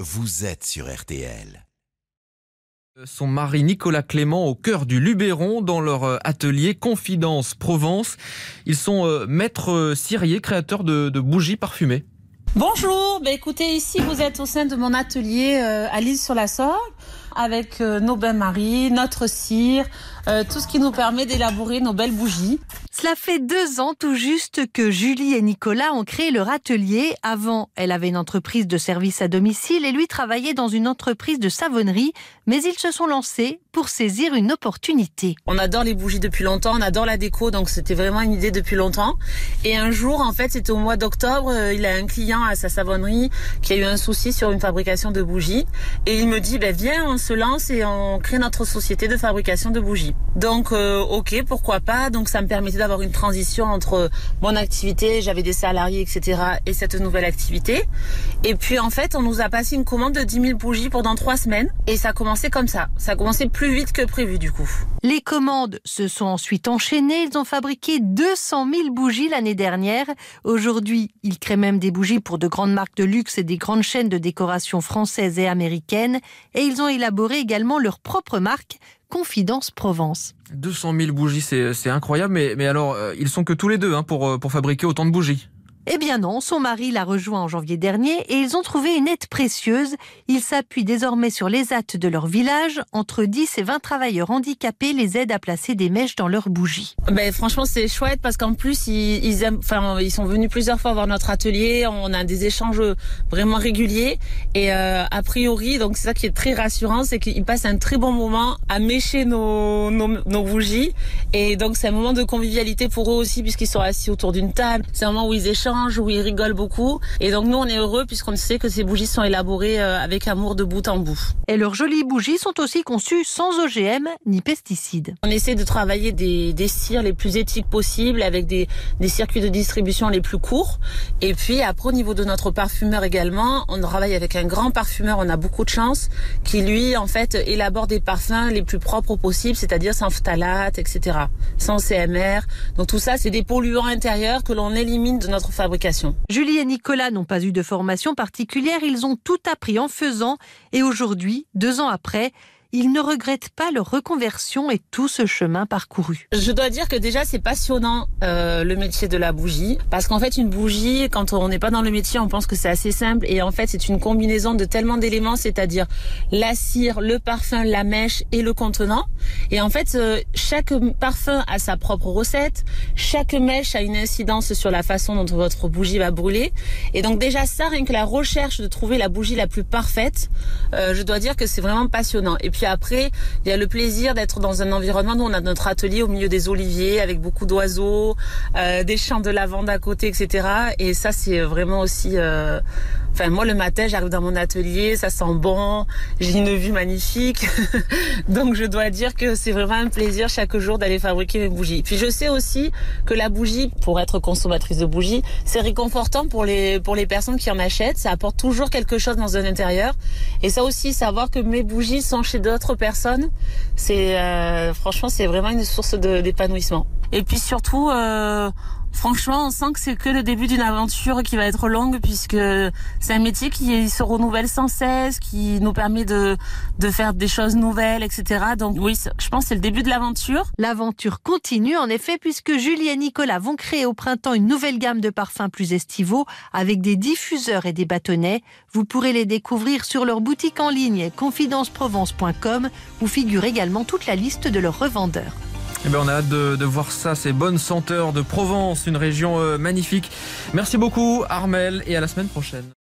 vous êtes sur RTL. Son mari Nicolas Clément au cœur du Luberon dans leur atelier Confidence Provence. Ils sont maîtres ciriers, créateurs de bougies parfumées. Bonjour, écoutez, ici vous êtes au sein de mon atelier à l'Isle-sur-la-Sorgue avec nos bains-maries, notre cire, tout ce qui nous permet d'élaborer nos belles bougies. Cela fait 2 ans tout juste que Julie et Nicolas ont créé leur atelier. Avant, elle avait une entreprise de service à domicile et lui travaillait dans une entreprise de savonnerie. Mais ils se sont lancés pour saisir une opportunité. On adore les bougies depuis longtemps, on adore la déco, donc c'était vraiment une idée depuis longtemps. Et un jour, en fait, c'était au mois d'octobre, il a un client à sa savonnerie qui a eu un souci sur une fabrication de bougies. Et il me dit, viens, on se lance et on crée notre société de fabrication de bougies. Donc, ok, pourquoi pas. Donc, ça me permettait d'avoir une transition entre mon activité, j'avais des salariés, etc. et cette nouvelle activité. Et puis, en fait, on nous a passé une commande de 10 000 bougies pendant 3 semaines. Et ça a commencé comme ça. Ça a commencé plus vite que prévu, du coup. Les commandes se sont ensuite enchaînées. Ils ont fabriqué 200 000 bougies l'année dernière. Aujourd'hui, ils créent même des bougies pour de grandes marques de luxe et des grandes chaînes de décoration françaises et américaines. Et ils ont élaboré également leur propre marque, Confidence Provence. 200 000 bougies, c'est incroyable. Mais alors, ils sont que tous les deux pour fabriquer autant de bougies. Eh bien non, son mari l'a rejoint en janvier dernier et ils ont trouvé une aide précieuse. Ils s'appuient désormais sur les AT de leur village. Entre 10 et 20 travailleurs handicapés les aident à placer des mèches dans leurs bougies. Franchement, c'est chouette parce qu'en plus, ils sont venus plusieurs fois voir notre atelier. On a des échanges vraiment réguliers. Et a priori, donc c'est ça qui est très rassurant, c'est qu'ils passent un très bon moment à mècher nos bougies. Et donc c'est un moment de convivialité pour eux aussi puisqu'ils sont assis autour d'une table. C'est un moment où ils échangent, où ils rigolent beaucoup. Et donc nous, on est heureux puisqu'on sait que ces bougies sont élaborées avec amour de bout en bout. Et leurs jolies bougies sont aussi conçues sans OGM ni pesticides. On essaie de travailler des cires les plus éthiques possibles avec des circuits de distribution les plus courts. Et puis après, au niveau de notre parfumeur également, on travaille avec un grand parfumeur, on a beaucoup de chance, qui lui, en fait, élabore des parfums les plus propres possibles, c'est-à-dire sans phtalate, etc. Sans CMR. Donc tout ça, c'est des polluants intérieurs que l'on élimine de notre fabrication. Julie et Nicolas n'ont pas eu de formation particulière, ils ont tout appris en faisant et aujourd'hui, 2 ans après, ils ne regrettent pas leur reconversion et tout ce chemin parcouru. Je dois dire que déjà c'est passionnant le métier de la bougie parce qu'en fait une bougie, quand on n'est pas dans le métier, on pense que c'est assez simple et en fait c'est une combinaison de tellement d'éléments, c'est-à-dire la cire, le parfum, la mèche et le contenant. Et en fait chaque parfum a sa propre recette, chaque mèche a une incidence sur la façon dont votre bougie va brûler. Et donc déjà ça, rien que la recherche de trouver la bougie la plus parfaite, je dois dire que c'est vraiment passionnant. Et puis après, il y a le plaisir d'être dans un environnement où on a notre atelier au milieu des oliviers avec beaucoup d'oiseaux, des champs de lavande à côté, etc. Et ça, c'est vraiment aussi... moi, le matin, j'arrive dans mon atelier, ça sent bon, j'ai une vue magnifique. Donc, je dois dire que c'est vraiment un plaisir chaque jour d'aller fabriquer mes bougies. Puis, je sais aussi que la bougie, pour être consommatrice de bougies, c'est réconfortant pour les personnes qui en achètent. Ça apporte toujours quelque chose dans un intérieur. Et ça aussi, savoir que mes bougies sont chez d'autres personnes, franchement, c'est vraiment une source d'épanouissement. Et puis surtout... franchement, on sent que c'est que le début d'une aventure qui va être longue puisque c'est un métier qui se renouvelle sans cesse, qui nous permet de faire des choses nouvelles, etc. Donc oui, je pense que c'est le début de l'aventure. L'aventure continue en effet puisque Julie et Nicolas vont créer au printemps une nouvelle gamme de parfums plus estivaux avec des diffuseurs et des bâtonnets. Vous pourrez les découvrir sur leur boutique en ligne confidenceprovence.com où figure également toute la liste de leurs revendeurs. On a hâte de voir ça, ces bonnes senteurs de Provence, une région magnifique. Merci beaucoup Armelle et à la semaine prochaine.